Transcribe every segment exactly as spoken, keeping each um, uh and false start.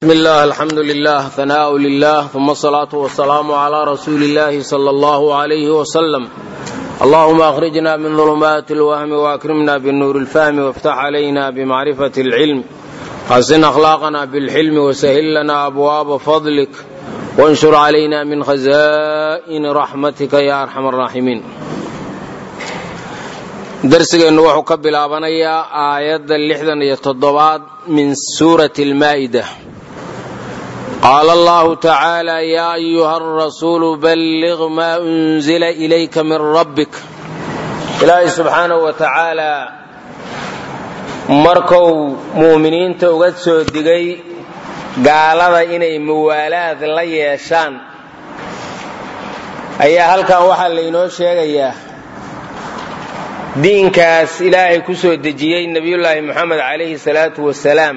بسم الله الحمد لله ثناء لله ثم الصلاة والسلام على رسول الله صلى الله عليه وسلم. اللهم أخرجنا من ظلمات الوهم وأكرمنا بالنور الفهم وافتح علينا بمعرفة العلم حسن أخلاقنا بالحلم وسهل لنا أبواب فضلك وانشر علينا من خزائن رحمتك يا أرحم الراحمين. درسنا وحو كبلابنيا آيات اللحظة يتضباد من سورة المائدة. قال الله تعالى يا أيها الرسول بلغ ما أنزل إليك من ربك. إلهي سبحانه وتعالى markuu muuminiinta uga soo digay gaalada inay muwaalaad la yeeshaan ayaa halkan waxa la inoo sheegayaa diinkaas ilaahay ku soo dejiyay nabiyullaahi maxamed calayhi salaatu wasalaam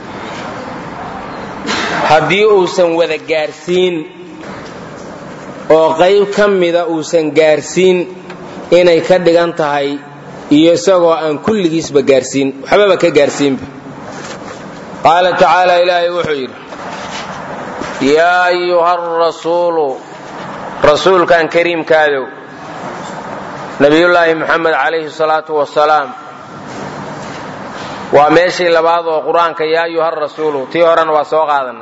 haddii uusan wada gaarsiin oo qayb ka mida uusan gaarsiin inay ka dhigan tahay iyo isagoo aan kulligiisba gaarsiin waxbaba ka gaarsiinba. qaala tacaala ilaahay wuxuu yidhi yaa ayuha rasuulu rasuulkan kariimkaadow nabiyullaahi maxamed calayhi salaatu wasalaam waa meeshii labaad oo qur-aanka yaa ayuha rasuulu tii horena waa soo qaadanay.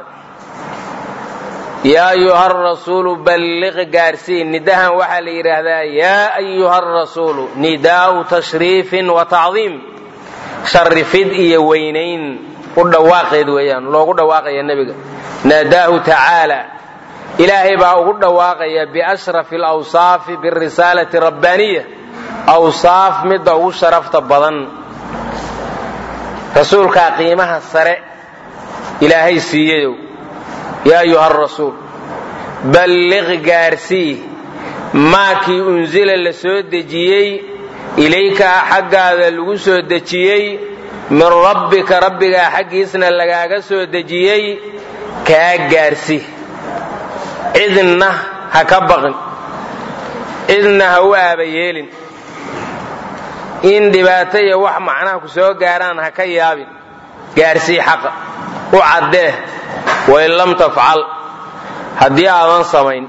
yaa ayuha rasuulu balliq gaarsiin nidahan waxaa la yidhaahdaa yaa ayuha rasuulu nidaa'u tashriifin wa tacdiim sharifid iyo weynayn u dhawaaqeed weeyaan loogu dhawaaqaya nebiga. naadaahu tacaala ilaahay baa ugu dhawaaqaya biashrafi alawsaafi birisaalati rabbaaniya awsaaf midda ugu sharafta badan rasuulkaa qiimaha sare ilaahay siiyayow. yaa ayuha rasuul balliq gaarsii maakii unsila la soo dejiyey ilayka xaggaada lagu soo dejiyey min rabbika rabbigaa xaggiisna lagaaga soo dejiyey kaa gaarsi. cidna ha ka baqin, cidna ha u aaba yeelin, in dhibaato iyo wax macnaha ku soo gaaraan ha ka yaabin. gaarsii xaqa u caddee wain lam tafcal haddii aadan samayn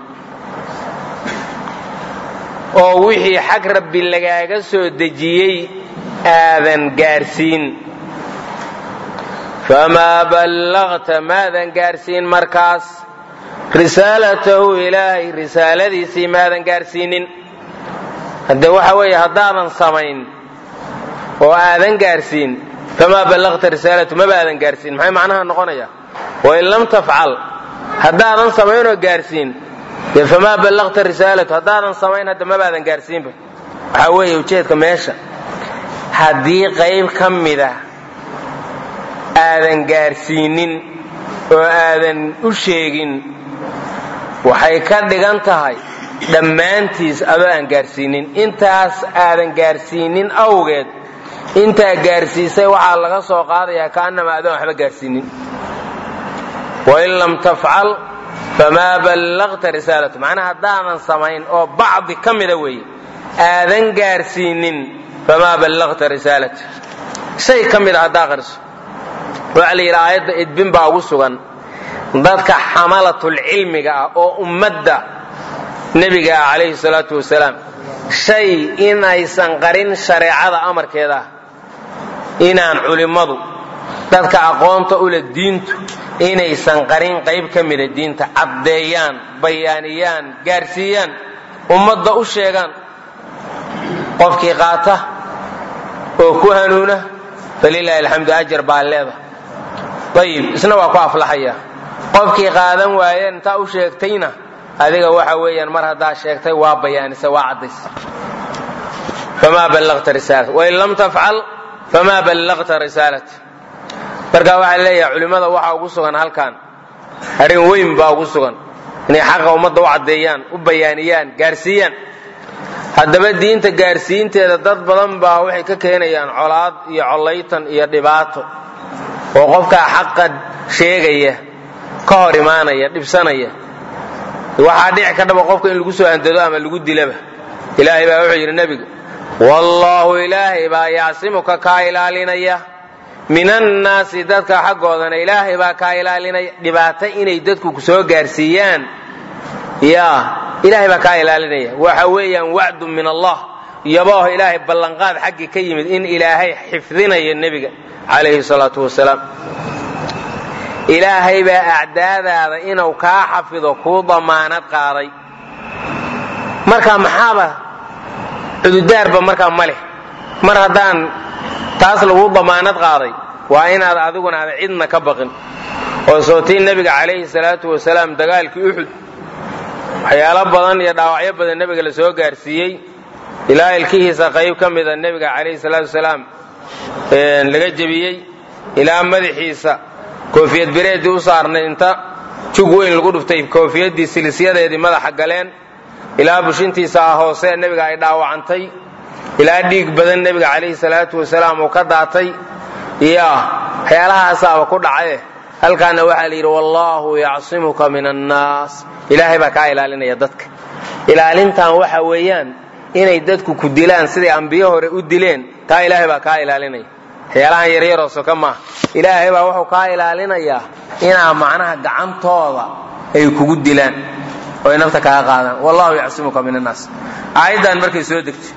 oo wixii xag rabbi lagaaga soo dejiyey aadan gaarsiin famaa ballaqta maadan gaarsiin markaas risaalatahu ilaahay risaaladiisii maadan gaarsiinin. haddee waxa weeye haddaadan samayn oo aadan gaarsiin famaa ballaqta risaalatu maba aadan gaarsiin. maxay macnaha noqonayaa? wain lam tafcal haddaadan samaynoo gaarsiin dee famaa ballaqta risaalatu haddaadan samayn hadda mabaadan gaarsiinba. waxaa weeye ujeedka meesha haddii qayb ka mida aadan gaarsiinin oo aadan u sheegin waxay ka dhigan tahay dhammaantiis adoo aan gaarsiinin. intaas aadan gaarsiinin awgeed intaa gaarsiisay waxaa laga soo qaadayaa kaanama adoon waxba gaarsiinin. wain lam tafcal famaa ballaqta risaalatu macnaha haddaadan samayn oo bacdi ka mida weeye aadan gaarsiinin famaa ballaqta risaalatu shay ka mida haddaa qariso. waxaa la yidhi aayadda idbin baa ugu sugan dadka xamalatul-cilmiga ah oo ummadda nebiga ah calayhi salaatu wasalaam shay inaysan qarin shareecada amarkeeda ah inaan culimmadu dadka aqoonta u leh diintu inaysan qarin qayb ka mida diinta caddeeyaan, bayaaniyaan, gaarsiiyaan, ummadda u sheegaan. qofkii qaata oo ku hanuuna falilaahi alxamdu ajar baa leeda ayib isna waa ku aflaxaya. qofkii qaadan waaye intaa u sheegtayna adiga waxa weeyaan mar haddaa sheegtay waa bayaanisa waa caddays. famaa ballaqta risaalata wain lam tafcal famaa ballaqta risaalata. markaa waxaa leeyahay culimmada waxaa ugu sugan halkan arrin weyn baa ugu sugan inay xaqa ummadda u caddeeyaan, u bayaaniyaan, gaarsiiyaan. haddaba diinta gaarsiinteeda dad badan baa waxay ka keenayaan colaad iyo collaytan iyo dhibaato oo qofkaa xaqa sheegaya ka hor imaanaya, dhibsanaya. waxaa dhici ka dhaba qofka in lagu soo handado ama lagu dilaba. ilaahay baa wuxuu yidhi nebiga wallaahu ilaahay baa yacsimuka kaa ilaalinaya min annaasi dadka xaggoodana ilaahay baa kaa ilaalinaya dhibaato inay dadku ku soo gaarsiiyaan yaa ilaahay baa kaa ilaalinaya waxa weeyaan wacdu min allah yabaaho ilaahay ballanqaad xaggii ka yimid in ilaahay xifdinayo nebiga calayhi salaatu wasalaam ilaahay baa acdaadaada inuu kaa xafido kuu damaanad qaaday markaa maxaaba cududaarba markaa ma leh mar haddaan taas lagu damaanad qaaday waa inaad adiguna aada cidna ka baqin oo sootii nebiga calayhi salaatu wasalaam dagaalkii uxud waxyaalo badan iyo dhaawacyo badan nebiga la soo gaarsiiyey ilaa ilkihiisa qayb ka mida nebiga calayhi salaatu wasalaam laga jebiyey ilaa madaxiisa koofiyad bireedii u saarnay inta jug weyn lagu dhuftay koofiyaddii silisyadeedii madaxa galeen ilaa bushintiisa hoose nebiga ay dhaawacantay ilaa dhiig badan nebiga calayhi salaatu wasalaam uu ka daatay iyo waxyaalahaasaaba ku dhacaye halkaana waxaa la yidhi wallaahu yacsimuka min annaas ilaahay baa kaa ilaalinaya dadka ilaalintan waxa weeyaan inay dadku ku dilaan siday ambiyo hore u dileen taa ilaahay baa kaa ilaalinaya waxyaalahan yaryaroo soka maaha ilaahay baa wuxuu kaa ilaalinayaa inaa macnaha gacantooda ay kugu dilaan oo ay nafta kaga qaadaan wallahu yacsimuka min annaas aayaddan markay soo degtay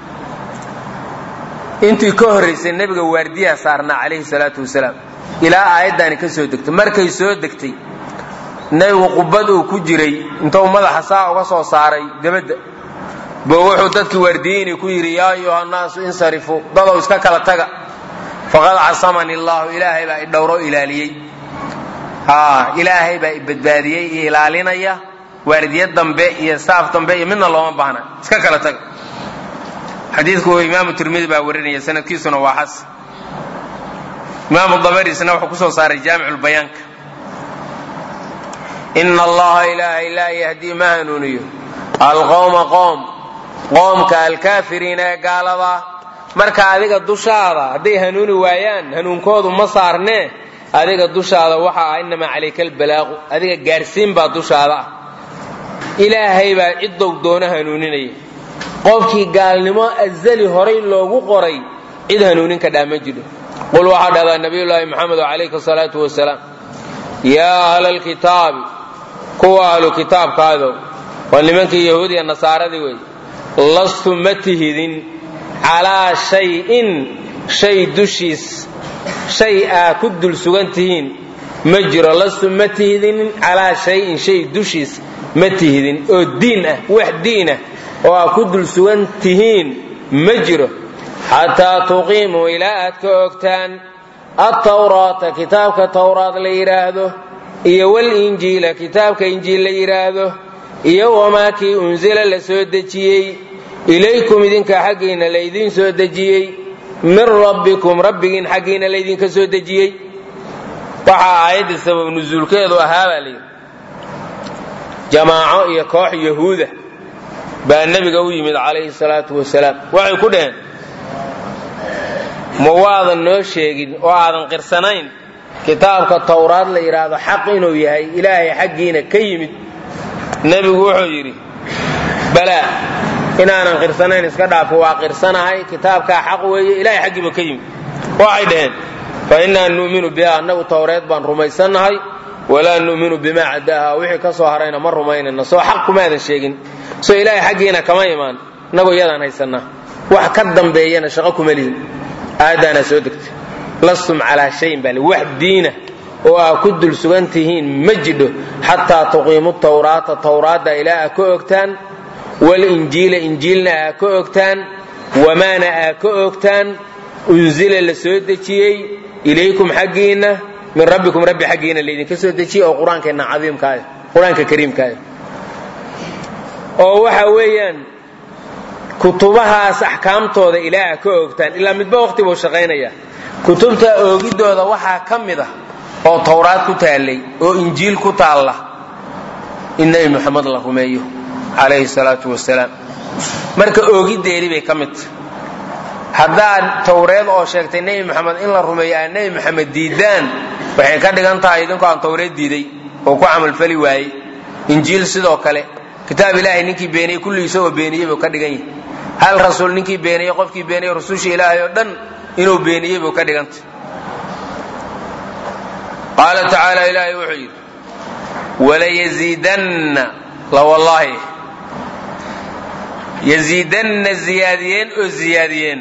intii ka horraysay nebiga waardiyaa saarnaa calayhi salaatu wasalaam ilaa aayaddaani ka soo degtay markay soo degtay nebigu qubad uu ku jiray intuu madaxa saa uga soo saaray dabadda boo wuxuu dadkii waardiyeyni ku yidhi yaa ayuhannaasu insarifuu dadow iska kala taga faqad casamani allaahu ilaahay baa idhowro ilaaliyey ilaahay baa ibadbaadiyey iyo ilaalinaya waardiye dambe iyo saaf dambe iyo midna looma baahna iska kala taga xadiidku imaamu tirmidi baa warinaya sanadkiisuna waa xasan imaamu dabarisna wuxuu ku soo saaray jaamiculbayaanka ina allaha ilaahay laa yahdii ma hanuuniyo alqowma qoom qoomka alkaafiriina ee gaaladaa marka adiga dushaada hadday hanuuni waayaan hanuunkoodu ma saarnee adiga dushaada waxa ah innamaa calayka albalaaqu adiga gaarsiin baa dushaada ah ilaahay baa cidow doona hanuuninaya qofkii gaalnimo azali horay loogu qoray cid hanuunin ka dhaama jiro qul waxaa dhahdaa nabiyullaahi maxamed calayhi salaatu wasalaam yaa ahlalkitaabi kuwa ahlu kitaabkaadow waa nimankii yahuudiya nasaaradii wey lastu ma tihidin calaa shayin shay dushiis shay aa ku dul sugan tihiin ma jiro lastu ma tihidin calaa shayin shay dushiis ma tihidin oo diin ah wax diin ah oo aa ku dul sugan tihiin ma jiro xataa tuqiimuu ilaa aad ka ogtaan attawraata kitaabka tawraad la yidhaahdo iyo walinjiila kitaabka injiil la yidhaahdo iyo wamaa kii unsila la soo dejiyey ilaykum idinka xaggiinna laydin soo dejiyey min rabbikum rabbigiin xaggiinna laydinka soo dejiyey waxaa aayadda sabab nusuulkeedu ahaa baa layidhi jamaaco iyo koox yahuuda baa nebiga u yimid calayhi salaatu wasalaam waxay ku dhaheen ma waadan noo sheegin oo aadan qirsanayn kitaabka tawraad la yidhaahdo xaq inuu yahay ilaahay xaggiina ka yimid nebigu wuxuu yidhi balaa inaanan qirsanayn iska dhaafo waa qirsanahay kitaabkaa xaq weeye ilaahay xaggiiba ka yimid waxay dhaheen fa innaa nu'minu biha annagu tawreed baan rumaysannahay walaa nu'minu bimaa cadaaha wixii ka soo harayna ma rumaynayna soo xaq kumaadan sheegin soo ilaahay xaggiina kama imaan innagu iyadaan haysannaa wax ka dambeeyana shaqo kuma lihin aayaddaanaa soo degtay lastum calaa shayin baa li wax diina oo aa ku dul sugan tihiin ma jidho xataa tuqiimu tawraata tawraadda ilaa aa ka ogtaan walinjiila injiilna aa ka ogtaan wamaana aa ka ogtaan unsila la soo dejiyey ilaykum xaggiinna min rabbikum rabbi xaggiina laydinka soo dejiyey oo qur-aankeenna cadiimkaah qur-aanka kariimkaah oo waxa weeyaan kutubahaas axkaamtooda ilaa aa ka ogtaan ilaa midba waqti buu shaqaynayaa kutubta oogidooda waxaa ka mid ah oo tawraad ku taallay oo injiil ku taalla in nebi moxamed la rumeeyo calayhi salaatu wasalaam marka oogiddeedii bay ka mid tahay haddaad tawreed oo sheegtay nebi moxamed in la rumeeyo aad nebi moxamed diidaan waxay ka dhigan tahay idinkoo aan tawreed diiday oo ku camalfali waayey injiil sidoo kale kitaab ilaahay ninkii beeniyey kulligiisa oo beeniyey buu ka dhigan yahay hal rasuul ninkii beeniyey qofkii beeniyey rususha ilaahay oo dhan inuu beeniyey buu ka dhigantay qaala tacaala ilaahay wuxuu yidhi walayaziidanna la wallaahi yaziidanna ziyaadiyeen oo ziyaadiyeen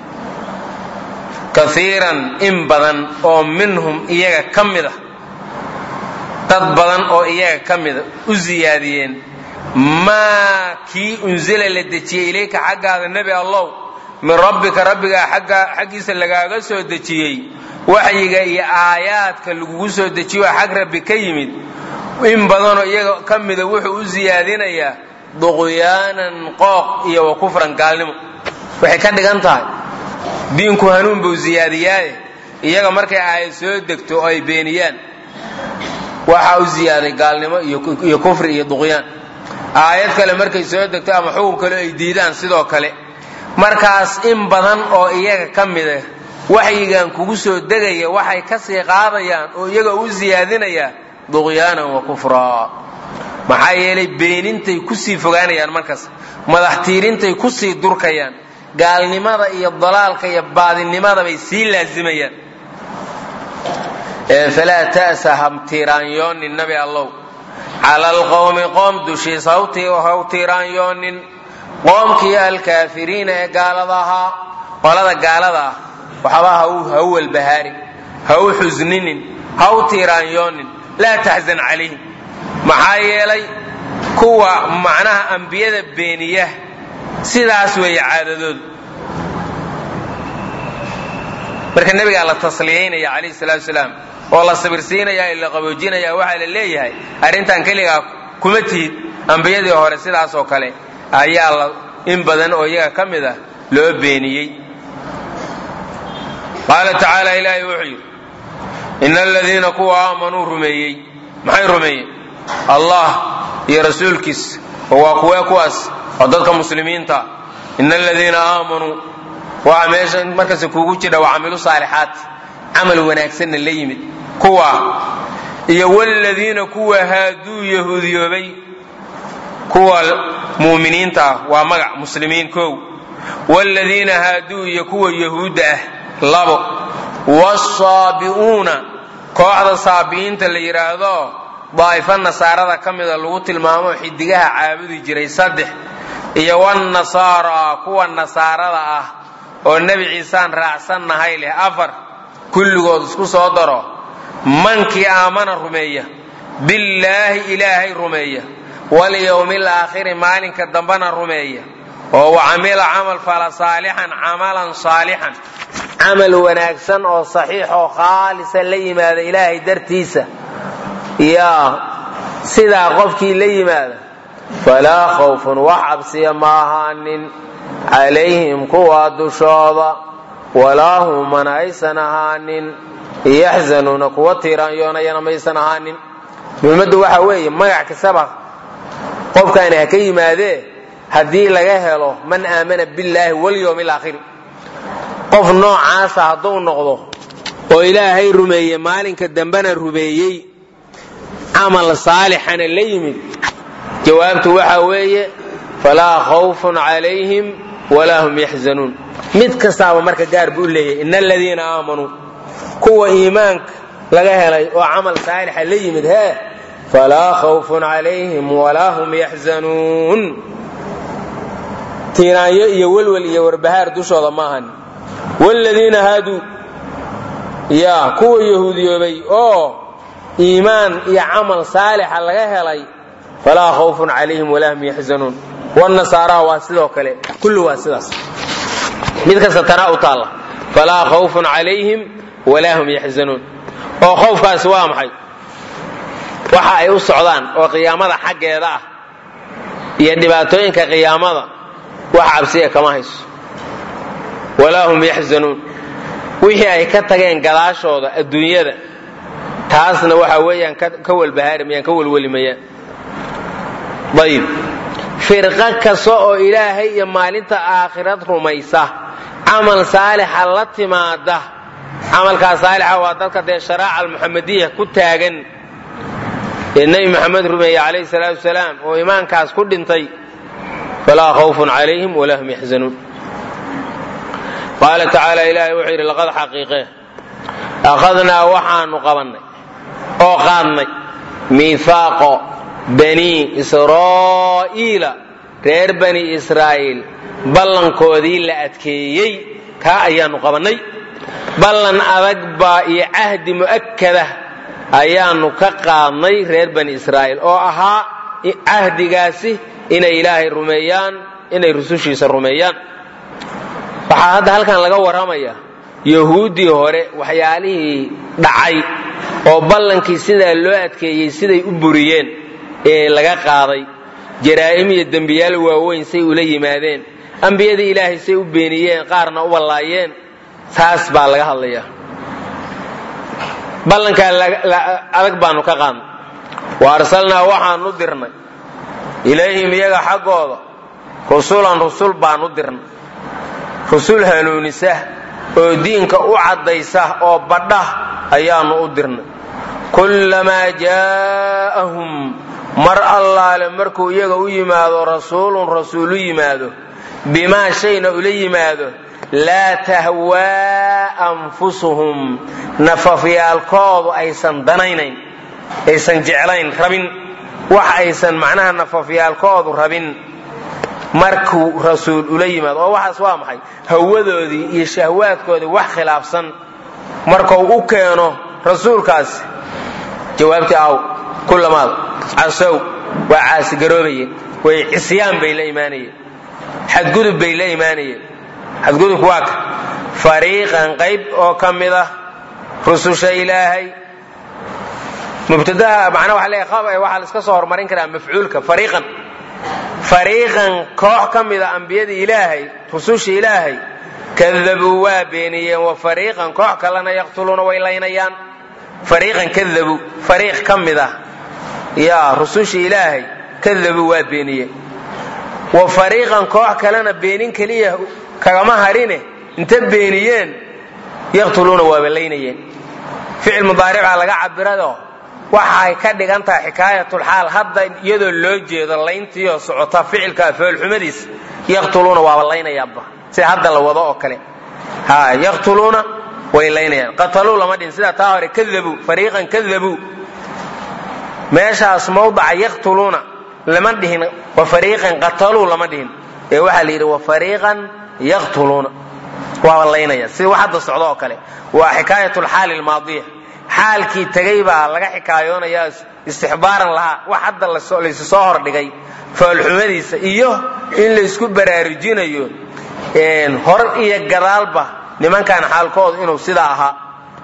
kaiiran in badan oo minhum iyaga ka mida dad badan oo iyaga ka mida u ziyaadiyeen maa kii unzila la dejiyey ilayka xaggaada nebi allow min rabbika rabbigaa xaggiisa lagaaga soo dejiyey waxyiga iyo aayaadka lagugu soo dejiyo xag rabbi ka yimid in badanoo iyaga ka mida wuxuu u ziyaadinayaa duqyaanan qooq iyo wa kufran gaalnimo. waxay ka dhigan tahay diinku hanuun buu ziyaadiyaaye iyaga markay aayad soo degto oo ay beeniyaan waxa u ziyaaday gaalnimo iyo kufri iyo duqyaan. aayad kale markay soo degto ama xukun kale ay diidaan sidoo kale. markaas in badan oo iyaga ka mida waxyigan kugu soo degaya waxay ka sii qaadayaan oo iyaga u ziyaadinaya duqyaanan wa kufra. maxaa yeelay beenintay ku sii fogaanayaan markaas madax tiirintay ku sii durkayaan gaalnimada iyo dalaalka iyo baadinimada bay sii laazimayaan. falaa ta'sa hamtiiraanyoonin nabi allow cala alqowmi qoom dushiisa haw tiiraanyoonin qoomkii alkaafiriina ee gaalada ahaa qolada gaalada ah waxba ha u walbahaarin ha u xusninin ha u tiiraanyoonin laa taxzan calayhim. maxaa yeelay kuwa macnaha ambiyada beeniya sidaas weeye caadadoodu. marka nebigaa la tasliyaynaya calayhi salaatu wasalaam oo la sabirsiinaya la qaboojinaya waxaa la leeyahay arrintan keligaa kuma tihid ambiyadii hore sidaas oo kale ayaa la in badan oo iyaga ka mid ah loo beeniyey. qaala tacaala ilaahay wuxuu yidhi ina aladiina kuwa aamanuu rumeeyey maxay rumeeyeen allah iyo rasuulkiisa oo waa kuwee kuwaas oo dadka muslimiinta. ina aladiina aamanuu waa meesha markaas kuugu jira waa camilu saalixaat camal wanaagsanna la yimid kuwa iyo waladiina kuwa haaduu yahuudiyoobay kuwa muuminiinta waa magac muslimiin kow waladiina haaduu iyo kuwa yahuudda ah labo wasaabi'uuna kooxda saabi'iinta la yidhaahdo daa'ifa nasaarada ka mida lagu tilmaamo xidigaha caabudi jiray saddex iyo wannasaara kuwa nasaarada ah oo nebi ciisaan raacsan nahay leh afar kulligood isku soo daro mankii aamana rumeeya billaahi ilaahay rumeeya walyawmi alaakhiri maalinka dambana rumeeya oo wacamila camal fala saalixan camalan saalixan camal wanaagsan oo saxiix oo khaalisa la yimaada ilaahay dartiisa yaa sidaa qofkii la yimaada falaa khawfun wax cabsiya ma ahaanin calayhim kuwaa dushooda walaa hum mana aysan ahaanin yaxzanuuna kuwa tiiraanyoonayana maysan ahaanin. muhimmaddu waxa weeye magac kastaba qofkaani ha ka yimaadee haddii laga helo man aamana billaahi walyawmi alaakhir qof noocaasa hadduu noqdo oo ilaahay rumeeye maalinka dambena rumeeyey camal saalixana la yimid jawaabtu waxa weeye falaa khawfun calayhim walaa hum yaxzanuun. mid kastaaba marka gaar buu leeyahay ina aladiina aamanuu kuwa iimaanka laga helay oo camal saalixa la yimid hee falaa khawfun calayhim walaa hum yaxzanuun. tiiraanyo iyo welwel iyo warbahaar dushooda ma ahan. waaladiina haaduu yaa kuwa yahuudiyoobay oo iimaan iyo camal saalixa laga helay falaa khawfun calayhim walaa hum yaxzanuun. wanasaara waa sidoo kale kullu waa sidaas mid kasta tanaa u taalla falaa khawfun calayhim walaa hum yaxzanuun. oo khawfkaasi waa maxay? waxa ay u socdaan oo qiyaamada xaggeeda ah iyo dhibaatooyinka qiyaamada wax cabsiya kama hayso. walaa hum yaxzanuun wixii ay ka tageen gadaashooda adduunyada taasna waxa weeyaan ka walbahaarimayaan ka walwelimayaan. ayib firqa kasta oo ilaahay iyo maalinta aakhirad rumaysa camal saalixa la timaada camalkaa saalixa waa dadka dee sharaaca almuxamadiya ku taagan ee nebi maxamed rumeeye calayhi salaatu wasalaam oo iimaankaas ku dhintay falaa khawfun calayhim walaa hum yaxzanuun. qaala tacaala ilaahay wuxuu yidhi laqad xaqiiqe akhadnaa waxaanu qabannay oo qaadnay miihaaqo bani israa'iila reer bani israa'iil ballankoodii la adkeeyey kaa ayaanu qabannay ballan adag baa iyo cahdi mu'akkadah ayaanu ka qaadnay reer bani israa'iil oo ahaa cahdigaasi inay ilaahay rumeeyaan inay rusushiisa rumeeyaan waxaa hadda halkan laga warramaya yahuuddii hore waxyaalihii dhacay oo ballankii sidaa loo adkeeyey siday u buriyeen ee laga qaaday jaraa'im iyo dembiyaal waaweyn say ula yimaadeen ambiyadii ilaahay say u beeniyeen qaarna u wallaayeen taas baa laga hadlayaa ballankaa adag baanu ka qaadnay wa arsalnaa waxaanu dirnay ilayhim iyaga xaggooda rusulan rusul baanu dirnay rusul hanuunisa oo diinka u caddaysa oo badha ayaanu u dirnay kullamaa jaa'ahum mar allaale markuu iyaga u yimaado rasuulun rasuul u yimaado bimaa shayna ula yimaado laa tahwaa anfusuhum nafafyaalkoodu aysan danaynayn aysan jeclayn rabin wax aysan macnaha nafafyaalkoodu rabin markuu rasuul ula yimaado oo waxaas waa maxay hawadoodii iyo shahwaadkoodii wax khilaafsan markuu u keeno rasuulkaasi jawaabtii aw kullamaad casow waa caasigaroobayeen way cisyaan bay la imaanayeen xadgudub bay la imaanayeen xadgudubku waa ka fariiqan qayb oo ka mid ah rususha ilaahay mubtadaha macnaa waxa leeyahay waxaa la iska soo hormarin karaa mafcuulka fariiqan fariiqan koox ka mid ah ambiyada ilaahay rususha ilaahay kadabuu waa beeniyeen wa fariiqan koox kalena yaqtuluuna way laynayaan fariiqan kadabuu fariiq ka mid ah yaa rususha ilaahay kadabuu waa beeniyeen wa fariiqan koox kalena beenin keliya kagama harine inta beeniyeen yaqtuluuna waaba laynayeen ficil mudaarica laga cabirado waxay ka dhigan tahay xikaayatul xaal hadda iyadoo loo jeedo layntiyo socota ficilka afaalxumadiis yaqtuluuna waaba laynayaanba si hadda la wado oo kale ha yaqtuluuna way laynayaan qataluu lama dhin sida taa hore kadabu fariiqan kadabu meeshaas mawdaca yaqtuluuna lama dhihin wa fariiqan qataluu lama dhihin ee waxa la yidhi wa fariiqan yaqtuluuna waaba laynayaan si wax hadda socdo oo kale waa xikaayatul xaal almaadiya xaalkii tagay baa laga xikaayoonayaa istixbaaran lahaa wax hadda laysu soo hordhigay faalxumadiisa iyo in laysku baraarujinayo hor iyo gadaalba nimankan xaalkoodu inuu sidaa ahaa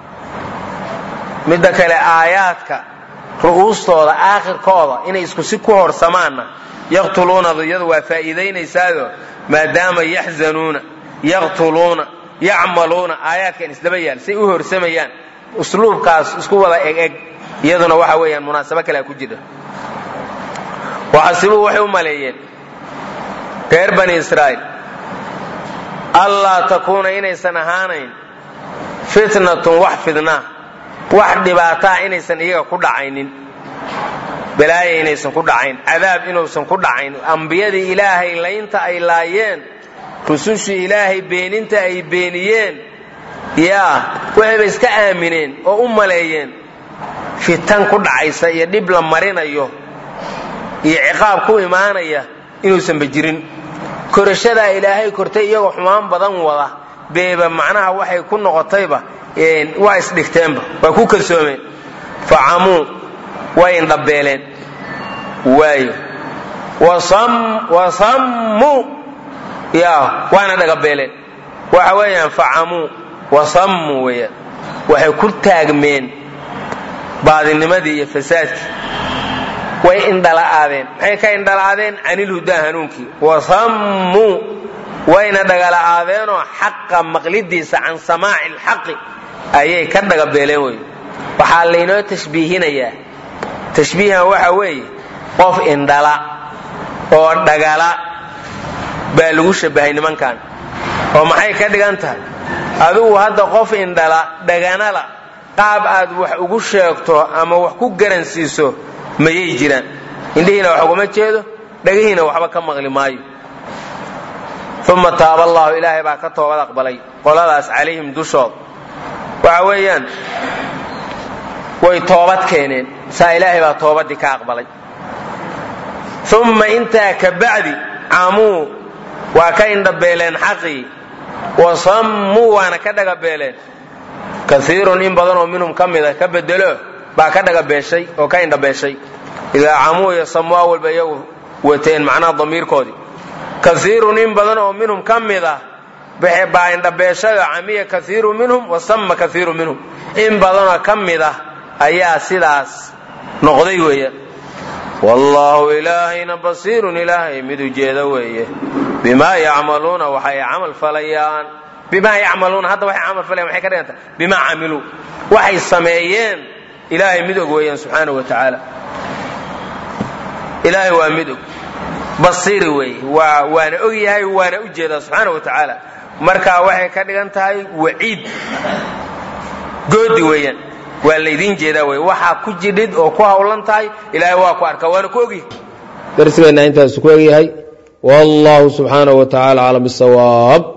midda kale aayaadka ru'uustooda aakhirkooda inay isku si ku horsamaanna yaqtuluunadu iyadu waa faa'iidaynaysaado maadaama yaxzanuuna yaqtuluuna yacmaluuna aayaadkan isdaba yaal say u horsamayaan usluubkaas isku wada eg eg iyaduna waxa weeyaan munaasabo kale ku jira waxasibuu waxay u maleeyeen reer bani israa'iil allaa takuuna inaysan ahaanayn fitnatun wax fidnaa wax dhibaataa inaysan iyaga ku dhacaynin balaaya inaysan ku dhacayn cadaab inuusan ku dhacayn ambiyadii ilaahay laynta ay laayeen rusushii ilaahay beeninta ay beeniyeen yaa waxayba iska aamineen oo u maleeyeen fitan ku dhacaysa iyo dhib la marinayo iyo ciqaab ku imaanaya inuusanba jirin korashadaa ilaahay kortay iyagoo xumaan badan wada beeba macnaha waxay ku noqotayba waa isdhigteenba waa ku kalsoomeen facamuu way indhabeeleen waayo wasammuu yaa waana dhagabeeleen waxa weeyaan facamuu wasammuu weeyaan waxay ku taagmeen baadinimadii iyo fasaadkii way indhala'aadeen maxay ka indhala'aadeen canilhudaa hanuunkii wasammuu wayna dhagala'aadeenoo xaqa maqlidiisa can samaaci alxaqi ayay ka dhagabeeleen wey waxaa laynoo tashbiihinayaa tashbiihan waxa weeye qof indhala oo dhagala baa lagu shabahay nimankan oo maxay ka dhigan tahay adigu hadda qof indhala dhaganala qaab aad wax ugu sheegto ama wax ku garansiiso mayay jiraan indhihiina wax uguma jeedo dhagihiina waxba ka maqli maayo uma taaba allahu ilaahay baa ka toobad aqbalay qoladaas calayhim dushood waxa weeyaan way toobad keeneen saa ilaahay baa toobadii ka aqbalay uma intaa ka bacdi camuu waa ka indhabeeleen xaqii wasammuu waana ka dhagabeeleen kaiirun in badan oo minhum ka mida ka bedelo baa ka dhagabeeshay oo ka indhabeeshay idaa camuu iyo sammuu awalba iyagu wateen macnaha damiirkoodii kaiirun in badan oo minhum ka mida baa indhabeeshayo camiya kaiiru minhum wasamma kaiiru minhum in badanoo ka mida ayaa sidaas noqday weeyaan wallaahu ilaahayna basiirun ilaahay mid ujeeda weeye bimaa yacmaluuna waxay camal falayaan bimaa yacmaluuna hadda waxay camal falayaan waxay ka dhiganta bimaa camiluu waxay sameeyeen ilaahay mid og weeyaan subxaana wa tacaala ilaahay waa mid og basiiri weeye waa waana og yahay waana u jeedaa subxaana wa tacaala marka waxay ka dhigan tahay waciid goodi weeyaan waa laydin jeedaa wey waxaa ku jidhid oo ku hawlan tahay ilaahay waa ku arkaa waana ku ogyahay darsigeenna intaas ku ogyahay wallahu subxaanahu wa tacaala aclam bisawaab